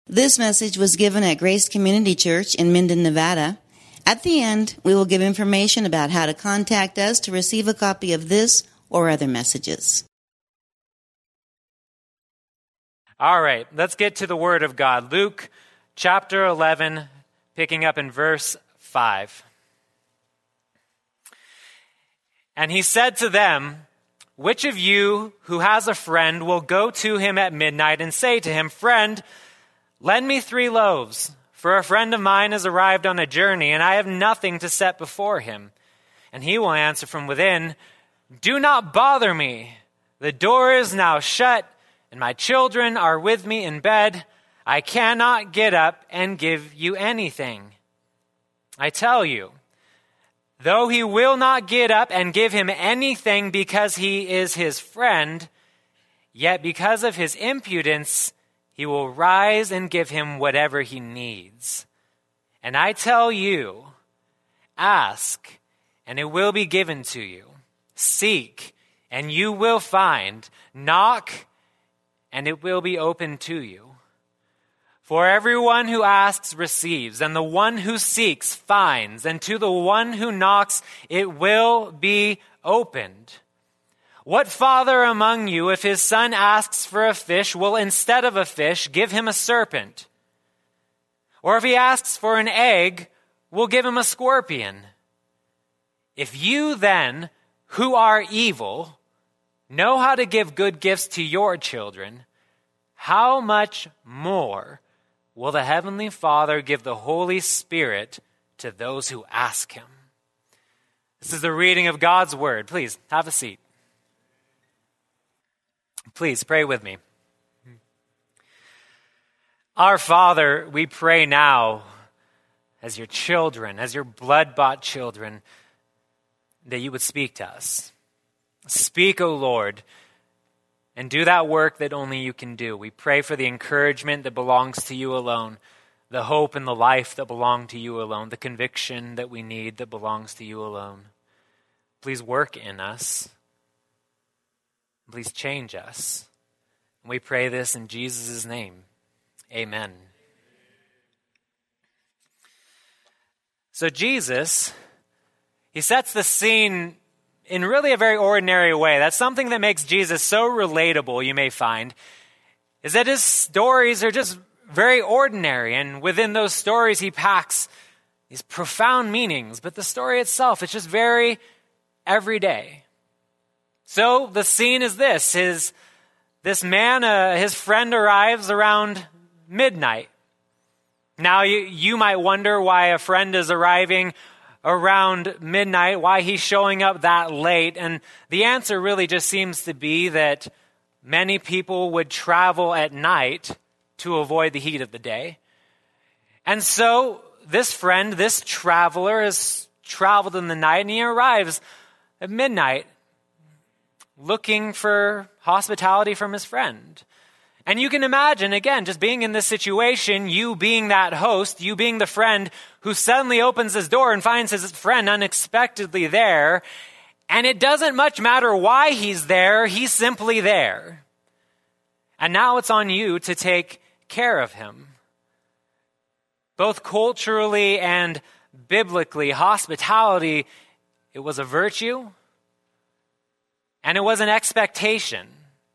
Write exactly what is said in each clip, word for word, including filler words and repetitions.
This message was given at Grace Community Church in Minden, Nevada. At the end, we will give information about how to contact us to receive a copy of this or other messages. All right, let's get to the Word of God. Luke chapter eleven, picking up in verse five. And he said to them, "Which of you who has a friend will go to him at midnight and say to him, 'Friend, lend me three loaves, for a friend of mine has arrived on a journey, and I have nothing to set before him?' And he will answer from within, 'Do not bother me. The door is now shut, and my children are with me in bed. I cannot get up and give you anything.' I tell you, though he will not get up and give him anything because he is his friend, yet because of his impudence, he will rise and give him whatever he needs. And I tell you, ask, and it will be given to you. Seek, and you will find. Knock, and it will be opened to you. For everyone who asks receives, and the one who seeks finds, and to the one who knocks it will be opened. What father among you, if his son asks for a fish, will instead of a fish give him a serpent? Or if he asks for an egg, will give him a scorpion? If you then, who are evil, know how to give good gifts to your children, how much more will the Heavenly Father give the Holy Spirit to those who ask him?" This is the reading of God's word. Please, have a seat. Please pray with me. Our Father, we pray now as your children, as your blood-bought children, that you would speak to us. Speak, O Lord, and do that work that only you can do. We pray for the encouragement that belongs to you alone, the hope and the life that belong to you alone, the conviction that we need that belongs to you alone. Please work in us. Please change us. And we pray this in Jesus' name. Amen. So Jesus, he sets the scene in really a very ordinary way. That's something that makes Jesus so relatable, you may find, is that his stories are just very ordinary. And within those stories, he packs these profound meanings. But the story itself, it's just very everyday. So the scene is this. His, this man, uh, his friend arrives around midnight. Now you, you might wonder why a friend is arriving around midnight, why he's showing up that late. And the answer really just seems to be that many people would travel at night to avoid the heat of the day. And so this friend, this traveler, has traveled in the night, and he arrives at midnight looking for hospitality from his friend. And you can imagine, again, just being in this situation, you being that host, you being the friend who suddenly opens his door and finds his friend unexpectedly there. And it doesn't much matter why he's there, he's simply there. And now it's on you to take care of him. Both culturally and biblically, hospitality, it was a virtue and it was an expectation.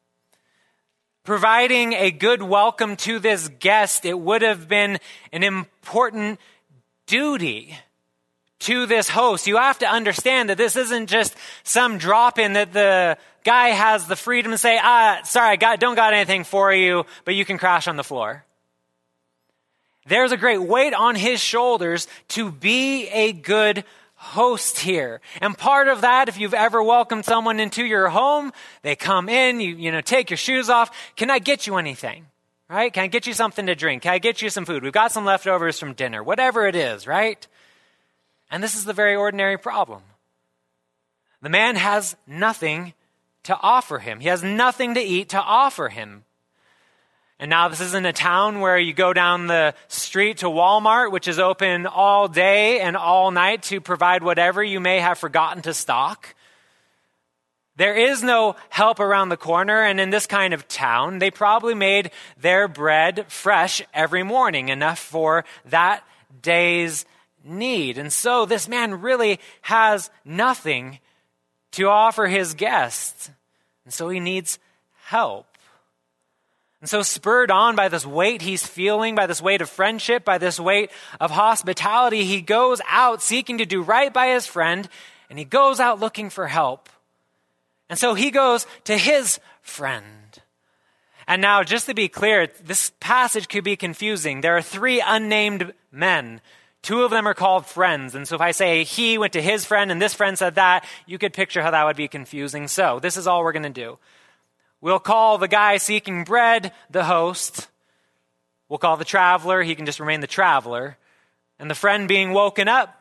Providing a good welcome to this guest, it would have been an important duty to this host. You have to understand that this isn't just some drop-in that the guy has the freedom to say, ah, sorry, I got, don't got anything for you, but you can crash on the floor. There's a great weight on his shoulders to be a good host here. And part of that, if you've ever welcomed someone into your home, they come in, you, you know, take your shoes off. Can I get you anything? Right? Can I get you something to drink? Can I get you some food? We've got some leftovers from dinner, whatever it is, right? And this is the very ordinary problem. The man has nothing to offer him. He has nothing to eat to offer him. And now this isn't a town where you go down the street to Walmart, which is open all day and all night to provide whatever you may have forgotten to stock. There is no help around the corner, and in this kind of town, they probably made their bread fresh every morning, enough for that day's need. And so this man really has nothing to offer his guests, and so he needs help. And so spurred on by this weight he's feeling, by this weight of friendship, by this weight of hospitality, he goes out seeking to do right by his friend, and he goes out looking for help. And so he goes to his friend. And now, just to be clear, this passage could be confusing. There are three unnamed men. Two of them are called friends. And so if I say he went to his friend and this friend said that, you could picture how that would be confusing. So this is all we're going to do. We'll call the guy seeking bread the host. We'll call the traveler, he can just remain the traveler. And the friend being woken up,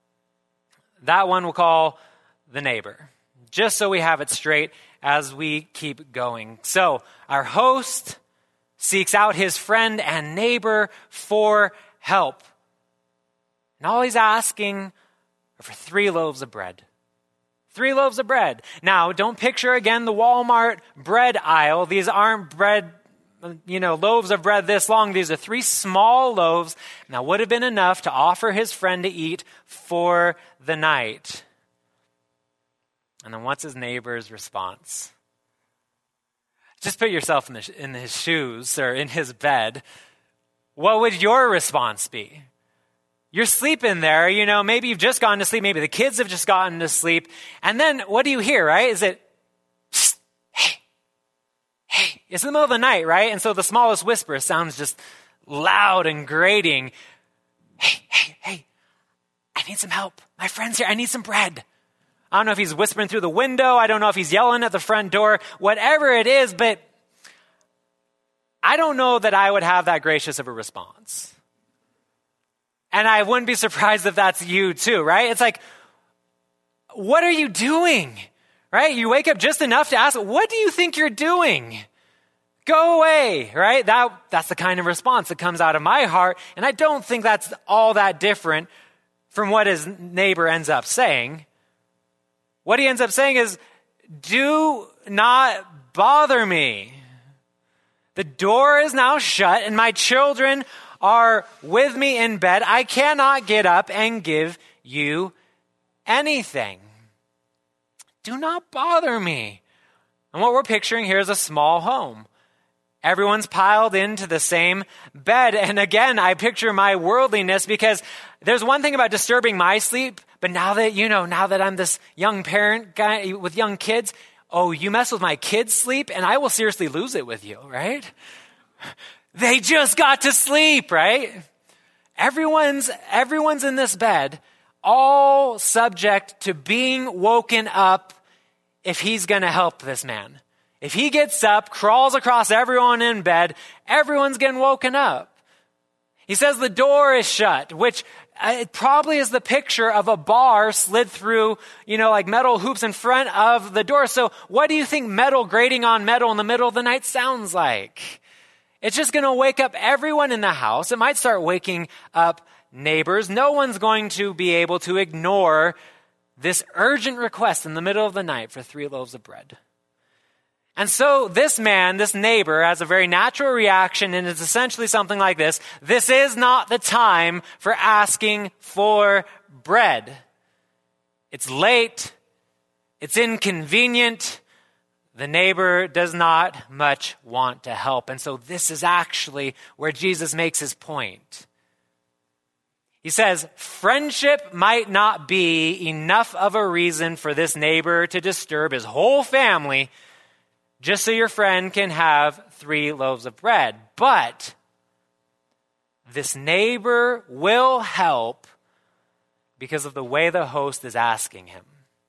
that one we'll call the neighbor. Just so we have it straight as we keep going. So our host seeks out his friend and neighbor for help. And all he's asking are for three loaves of bread. Three loaves of bread. Now, don't picture again the Walmart bread aisle. These aren't bread, you know, loaves of bread this long. These are three small loaves. Now, would have been enough to offer his friend to eat for the night. And then what's his neighbor's response? Just put yourself in, the, in his shoes or in his bed. What would your response be? You're sleeping there, you know, maybe you've just gone to sleep, maybe the kids have just gotten to sleep, and then what do you hear, right? Is it, hey, hey, it's in the middle of the night, right? And so the smallest whisper sounds just loud and grating. Hey, hey, hey, I need some help. My friend's here, I need some bread. I don't know if he's whispering through the window, I don't know if he's yelling at the front door, whatever it is, but I don't know that I would have that gracious of a response. And I wouldn't be surprised if that's you too, right? It's like, what are you doing? Right? You wake up just enough to ask, what do you think you're doing? Go away, right? That, that's the kind of response that comes out of my heart. And I don't think that's all that different from what his neighbor ends up saying. What he ends up saying is, do not bother me. The door is now shut and my children are with me in bed. I cannot get up and give you anything. Do not bother me. And what we're picturing here is a small home. Everyone's piled into the same bed. And again, I picture my worldliness because there's one thing about disturbing my sleep, but now that, you know, now that I'm this young parent guy with young kids, oh, you mess with my kids' sleep and I will seriously lose it with you, right? They just got to sleep, right? Everyone's, everyone's in this bed, all subject to being woken up if he's going to help this man. If he gets up, crawls across everyone in bed, everyone's getting woken up. He says the door is shut, which it probably is the picture of a bar slid through, you know, like metal hoops in front of the door. So what do you think metal grating on metal in the middle of the night sounds like? It's just going to wake up everyone in the house. It might start waking up neighbors. No one's going to be able to ignore this urgent request in the middle of the night for three loaves of bread. And so this man, this neighbor, has a very natural reaction, and it's essentially something like this. This is not the time for asking for bread. It's late. It's inconvenient. The neighbor does not much want to help. And so this is actually where Jesus makes his point. He says, friendship might not be enough of a reason for this neighbor to disturb his whole family just so your friend can have three loaves of bread. But this neighbor will help because of the way the host is asking him.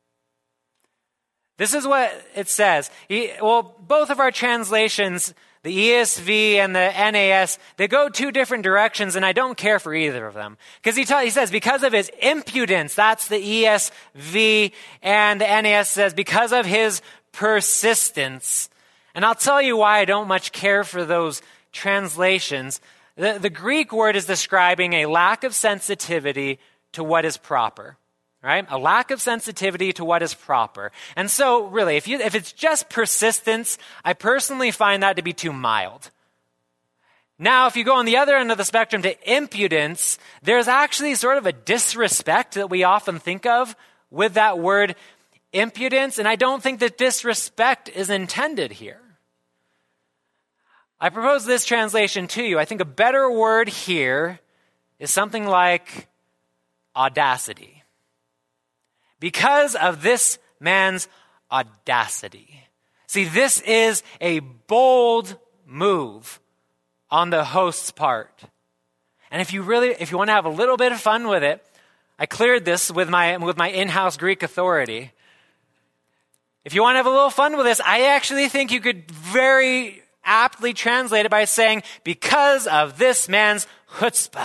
This is what it says. He, well, both of our translations, the E S V and the N A S, they go two different directions, and I don't care for either of them. Because he, ta- he says, because of his impudence, that's the E S V, and the N A S says, because of his persistence. And I'll tell you why I don't much care for those translations. The, the Greek word is describing a lack of sensitivity to what is proper. right? A lack of sensitivity to what is proper. And so really, if you if it's just persistence, I personally find that to be too mild. Now, if you go on the other end of the spectrum to impudence, there's actually sort of a disrespect that we often think of with that word impudence, and I don't think that disrespect is intended here. I propose this translation to you. I think a better word here is something like audacity. Because of this man's audacity. See, this is a bold move on the host's part. And if you really, if you want to have a little bit of fun with it, I cleared this with my, with my in-house Greek authority. If you want to have a little fun with this, I actually think you could very aptly translate it by saying, because of this man's chutzpah.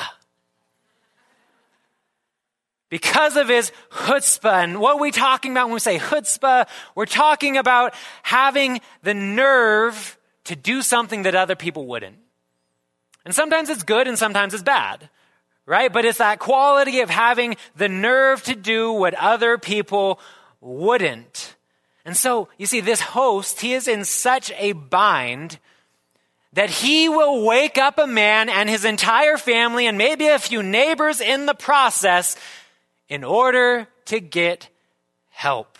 Because of his chutzpah. And what are we talking about when we say chutzpah? We're talking about having the nerve to do something that other people wouldn't. And sometimes it's good and sometimes it's bad, right? But it's that quality of having the nerve to do what other people wouldn't. And so, you see, this host, he is in such a bind that he will wake up a man and his entire family and maybe a few neighbors in the process in order to get help.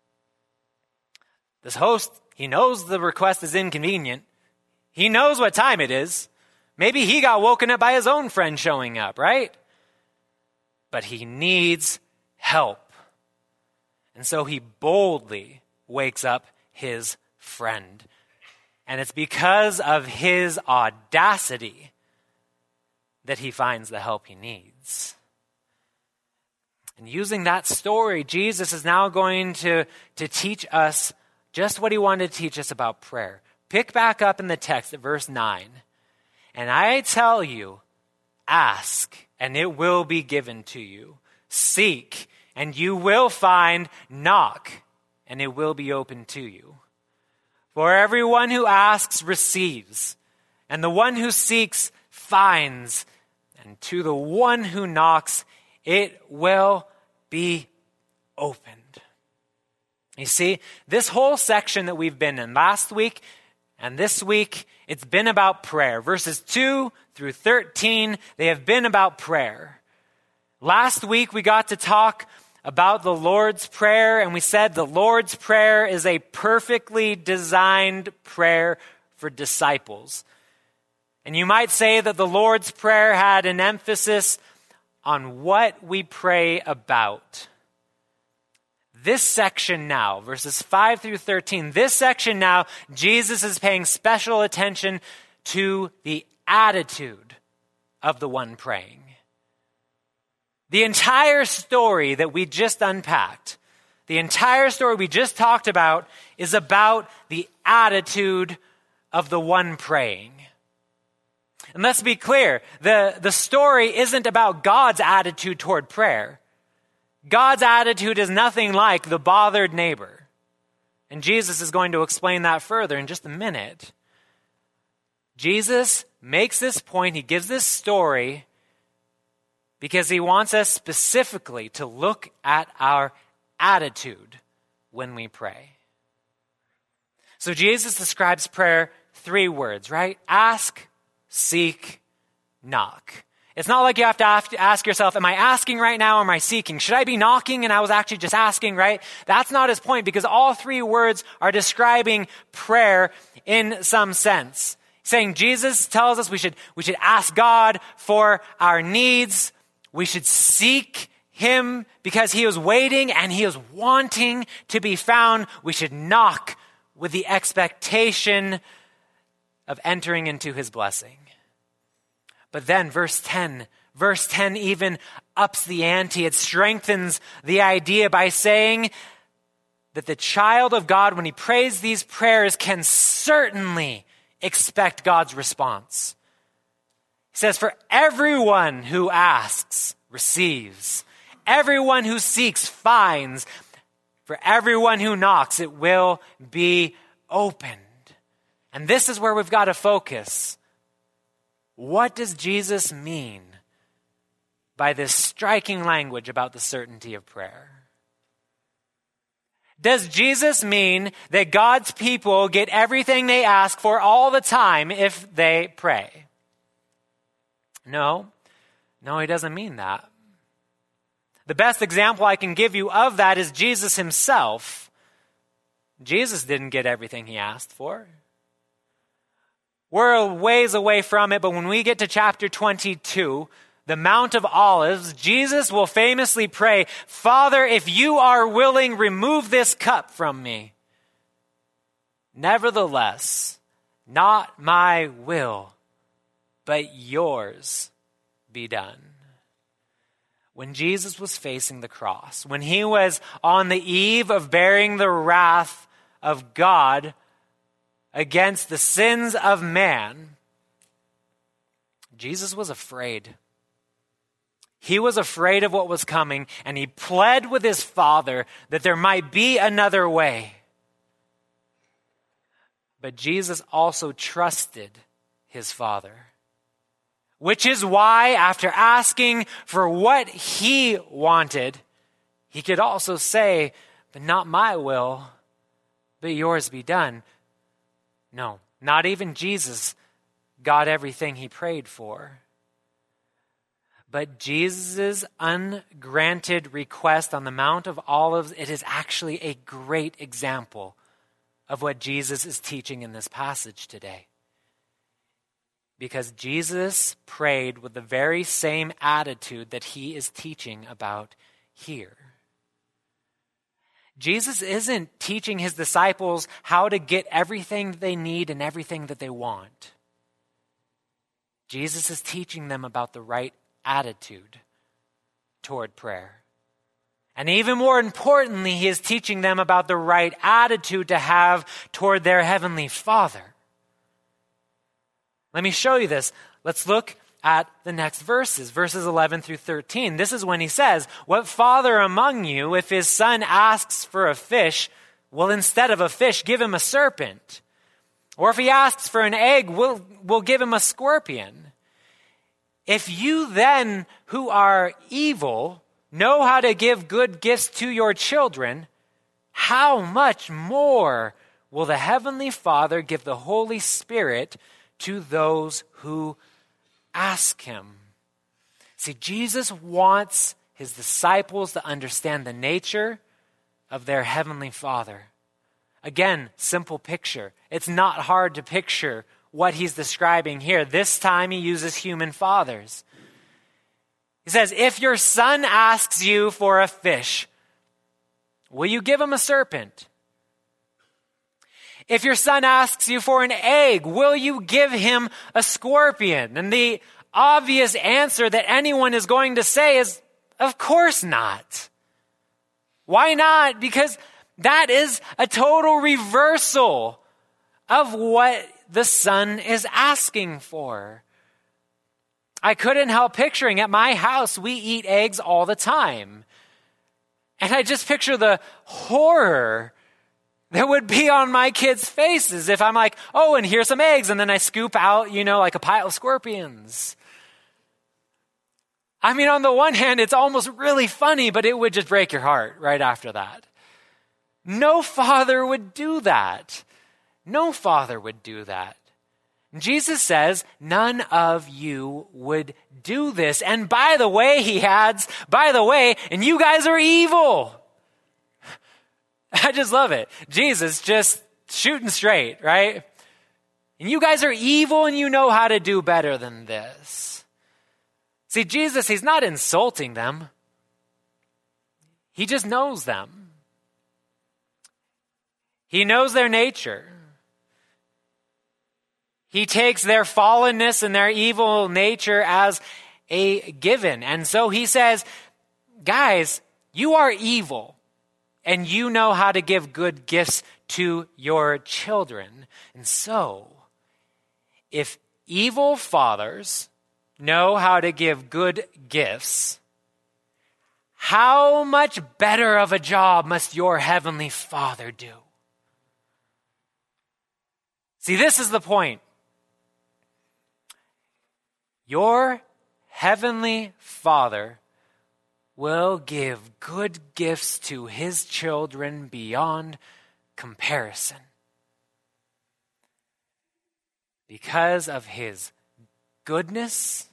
This host, he knows the request is inconvenient. He knows what time it is. Maybe he got woken up by his own friend showing up, right? But he needs help. And so he boldly wakes up his friend. And it's because of his audacity that he finds the help he needs. And using that story, Jesus is now going to, to teach us just what he wanted to teach us about prayer. Pick back up in the text at verse nine. And I tell you, ask, and it will be given to you. Seek, and you will find. Knock, and it will be open to you. For everyone who asks receives, and the one who seeks finds, and to the one who knocks it will be opened. You see, this whole section that we've been in last week and this week, it's been about prayer. Verses two through thirteen, they have been about prayer. Last week, we got to talk about the Lord's Prayer, and we said the Lord's Prayer is a perfectly designed prayer for disciples. And you might say that the Lord's Prayer had an emphasis on what we pray about. This section now, verses five through thirteen, this section now, Jesus is paying special attention to the attitude of the one praying. The entire story that we just unpacked, the entire story we just talked about, is about the attitude of the one praying. And let's be clear, the, the story isn't about God's attitude toward prayer. God's attitude is nothing like the bothered neighbor. And Jesus is going to explain that further in just a minute. Jesus makes this point, he gives this story because he wants us specifically to look at our attitude when we pray. So Jesus describes prayer three words, right? Ask, seek, knock. It's not like you have to ask yourself, am I asking right now or am I seeking? Should I be knocking and I was actually just asking, right? That's not his point, because all three words are describing prayer in some sense. Saying Jesus tells us we should, we should ask God for our needs. We should seek him because he is waiting and he is wanting to be found. We should knock with the expectation of entering into his blessing. But then verse ten, verse ten even ups the ante. It strengthens the idea by saying that the child of God, when he prays these prayers, can certainly expect God's response. He says, for everyone who asks, receives. Everyone who seeks, finds. For everyone who knocks, it will be opened. And this is where we've got to focus. What does Jesus mean by this striking language about the certainty of prayer. Does Jesus mean that God's people get everything they ask for all the time if they pray? No. No, he doesn't mean that. The best example I can give you of that is Jesus himself. Jesus didn't get everything he asked for. We're a ways away from it, but when we get to chapter twenty-two, the Mount of Olives, Jesus will famously pray, "Father, if you are willing, remove this cup from me. Nevertheless, not my will, but yours be done." When Jesus was facing the cross, when he was on the eve of bearing the wrath of God against the sins of man, Jesus was afraid. He was afraid of what was coming, and he pled with his Father that there might be another way. But Jesus also trusted his Father, which is why, after asking for what he wanted, he could also say, "But not my will, but yours be done." No, not even Jesus got everything he prayed for. But Jesus' ungranted request on the Mount of Olives, it is actually a great example of what Jesus is teaching in this passage today. Because Jesus prayed with the very same attitude that he is teaching about here. Jesus isn't teaching his disciples how to get everything they need and everything that they want. Jesus is teaching them about the right attitude toward prayer. And even more importantly, he is teaching them about the right attitude to have toward their heavenly Father. Let me show you this. Let's look at the next verses, verses eleven through thirteen. This is when he says, "What father among you, if his son asks for a fish, will instead of a fish give him a serpent? Or if he asks for an egg, will will give him a scorpion? If you then, who are evil, know how to give good gifts to your children, how much more will the Heavenly Father give the Holy Spirit to those who ask him?" See, Jesus wants his disciples to understand the nature of their Heavenly Father. Again, simple picture. It's not hard to picture what he's describing here. This time he uses human fathers. He says, if your son asks you for a fish, will you give him a serpent? If your son asks you for an egg, will you give him a scorpion? And the obvious answer that anyone is going to say is, of course not. Why not? Because that is a total reversal of what the son is asking for. I couldn't help picturing at my house, we eat eggs all the time. And I just picture the horror that would be on my kids' faces if I'm like, oh, and here's some eggs. And then I scoop out, you know, like a pile of scorpions. I mean, on the one hand, it's almost really funny, but it would just break your heart right after that. No father would do that. No father would do that. Jesus says, none of you would do this. And by the way, he adds, by the way, and you guys are evil. I just love it. Jesus just shooting straight, right? And you guys are evil and you know how to do better than this. See, Jesus, he's not insulting them. He just knows them. He knows their nature. He takes their fallenness and their evil nature as a given. And so he says, guys, you are evil and you know how to give good gifts to your children. And so, if evil fathers know how to give good gifts, how much better of a job must your heavenly Father do? See, this is the point. Your Heavenly Father will give good gifts to his children beyond comparison. Because of his goodness,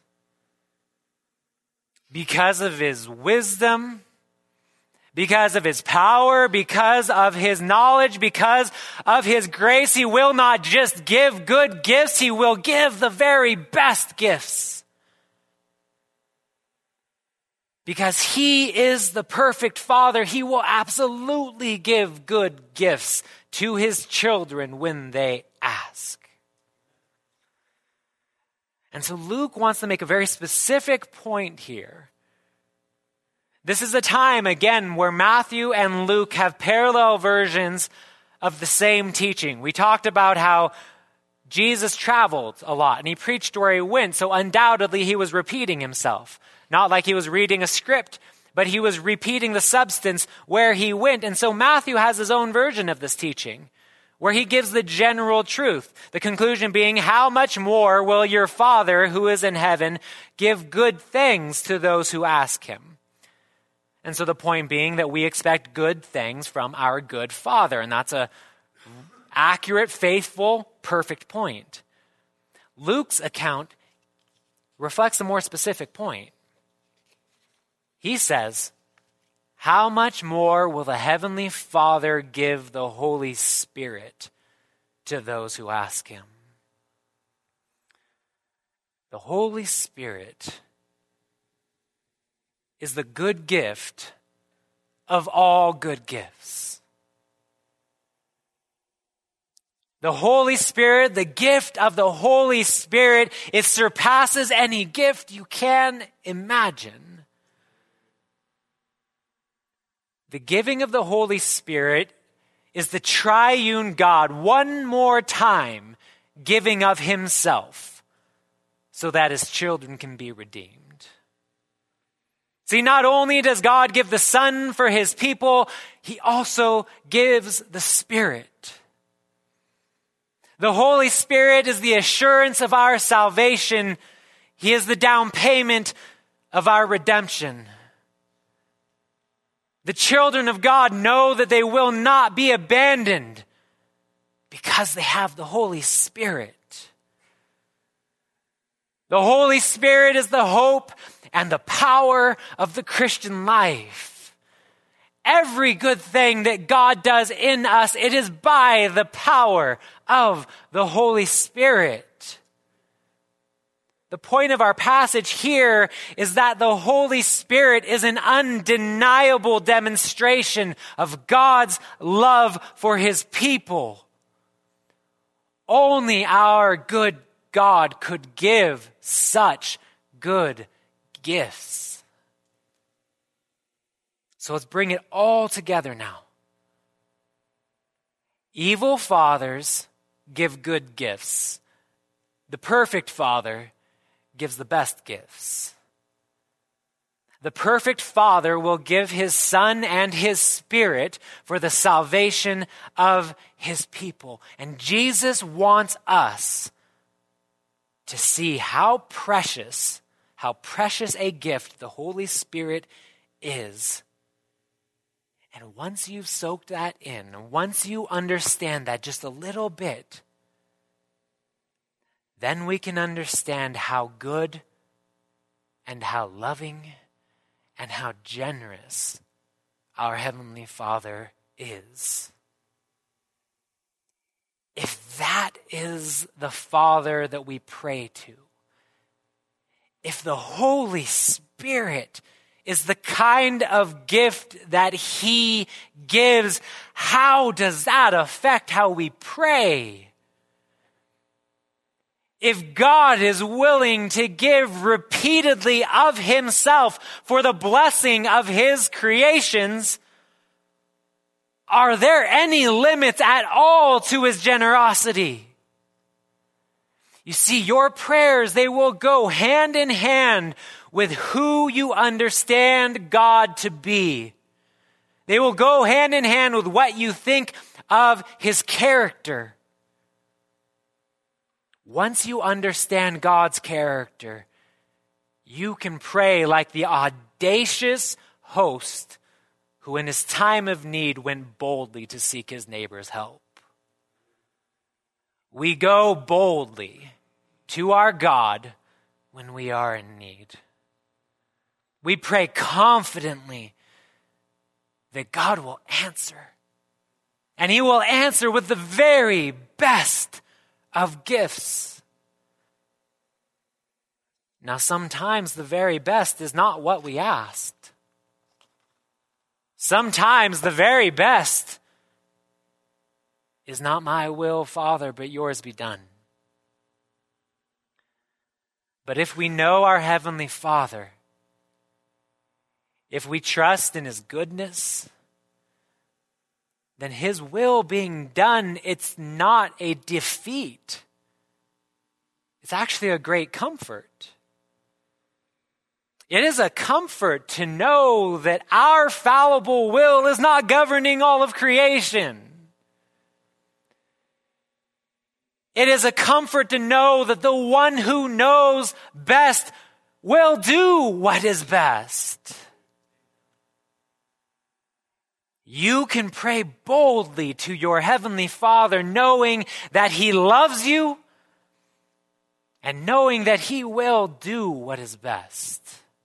because of his wisdom, because of his power, because of his knowledge, because of his grace, he will not just give good gifts, he will give the very best gifts. Because he is the perfect Father, he will absolutely give good gifts to his children when they ask. And so Luke wants to make a very specific point here. This is a time, again, where Matthew and Luke have parallel versions of the same teaching. We talked about how Jesus traveled a lot and he preached where he went, so undoubtedly he was repeating himself. Not like he was reading a script, but he was repeating the substance where he went. And so Matthew has his own version of this teaching, where he gives the general truth. The conclusion being, how much more will your Father who is in heaven give good things to those who ask him? And so the point being that we expect good things from our good Father. And that's a accurate, faithful, perfect point. Luke's account reflects a more specific point. He says, how much more will the Heavenly Father give the Holy Spirit to those who ask him? The Holy Spirit is the good gift of all good gifts. The Holy Spirit, the gift of the Holy Spirit, it surpasses any gift you can imagine. The giving of the Holy Spirit is the triune God one more time giving of himself so that his children can be redeemed. See, not only does God give the Son for his people, he also gives the Spirit. The Holy Spirit is the assurance of our salvation. He is the down payment of our redemption. The children of God know that they will not be abandoned because they have the Holy Spirit. The Holy Spirit is the hope and the power of the Christian life. Every good thing that God does in us, it is by the power of the Holy Spirit. The point of our passage here is that the Holy Spirit is an undeniable demonstration of God's love for his people. Only our good God could give such good gifts. So let's bring it all together now. Evil fathers give good gifts. The perfect Father gives the best gifts. The perfect Father will give his Son and his Spirit for the salvation of his people. And Jesus wants us to see how precious, how precious a gift the Holy Spirit is. And once you've soaked that in, once you understand that just a little bit, then we can understand how good and how loving and how generous our Heavenly Father is. If that is the Father that we pray to, if the Holy Spirit is the kind of gift that he gives, how does that affect how we pray? If God is willing to give repeatedly of himself for the blessing of his creations, are there any limits at all to his generosity? You see, your prayers, they will go hand in hand with who you understand God to be. They will go hand in hand with what you think of his character. Once you understand God's character, you can pray like the audacious host who in his time of need went boldly to seek his neighbor's help. We go boldly to our God when we are in need. We pray confidently that God will answer. And he will answer with the very best of gifts. Now, sometimes the very best is not what we asked. Sometimes the very best is not my will, Father, but yours be done. But if we know our Heavenly Father, if we trust in his goodness, then his will being done, it's not a defeat. It's actually a great comfort. It is a comfort to know that our fallible will is not governing all of creation. It is a comfort to know that the one who knows best will do what is best. You can pray boldly to your Heavenly Father, knowing that he loves you and knowing that he will do what is best.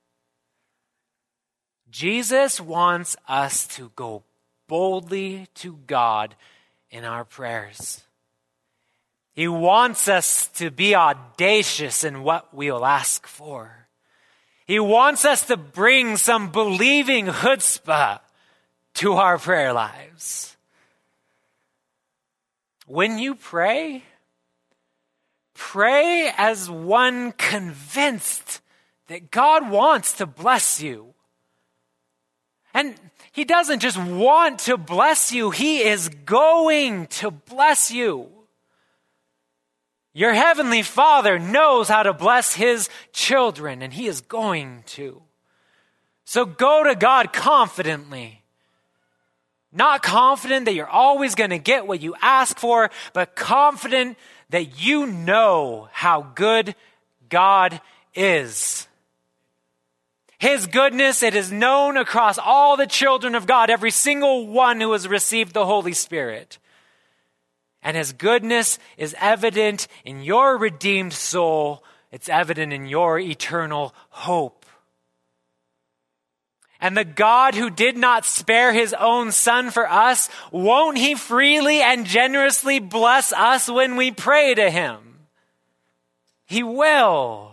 Jesus wants us to go boldly to God in our prayers. He wants us to be audacious in what we will ask for. He wants us to bring some believing chutzpah to our prayer lives. When you pray, pray as one convinced that God wants to bless you. And he doesn't just want to bless you, he is going to bless you. Your Heavenly Father knows how to bless his children, and he is going to. So go to God confidently. Not confident that you're always going to get what you ask for, but confident that you know how good God is. His goodness, it is known across all the children of God, every single one who has received the Holy Spirit. And his goodness is evident in your redeemed soul. It's evident in your eternal hope. And the God who did not spare his own Son for us, won't he freely and generously bless us when we pray to him? He will.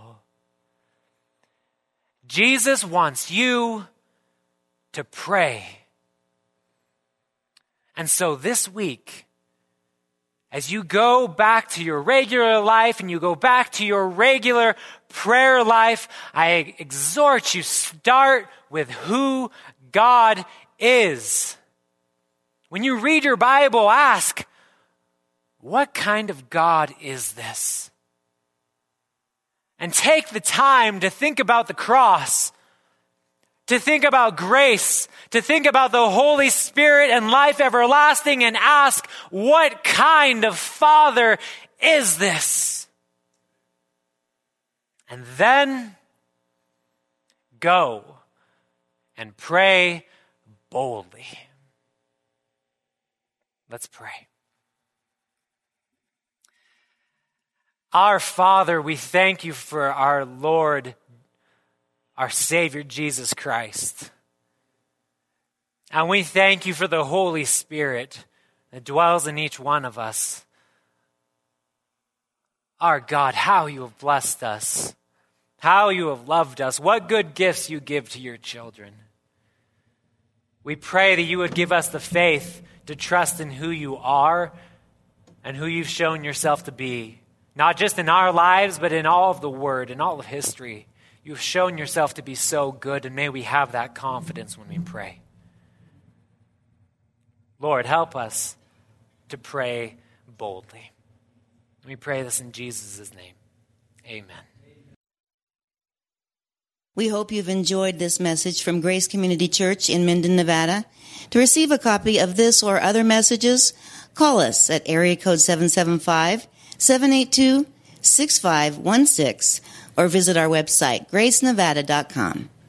Jesus wants you to pray. And so this week, as you go back to your regular life and you go back to your regular prayer life, I exhort you, start with who God is. When you read your Bible, ask, what kind of God is this? And take the time to think about the cross, to think about grace, to think about the Holy Spirit and life everlasting, and ask, what kind of Father is this? And then go and pray boldly. Let's pray. Our Father, we thank you for our Lord, our Savior, Jesus Christ. And we thank you for the Holy Spirit that dwells in each one of us. Our God, how you have blessed us, how you have loved us, what good gifts you give to your children. We pray that you would give us the faith to trust in who you are and who you've shown yourself to be. Not just in our lives, but in all of the Word, in all of history. You've shown yourself to be so good, and may we have that confidence when we pray. Lord, help us to pray boldly. We pray this in Jesus' name. Amen. We hope you've enjoyed this message from Grace Community Church in Minden, Nevada. To receive a copy of this or other messages, call us at area code seven seven five, seven eight two, six five one six or visit our website, grace nevada dot com.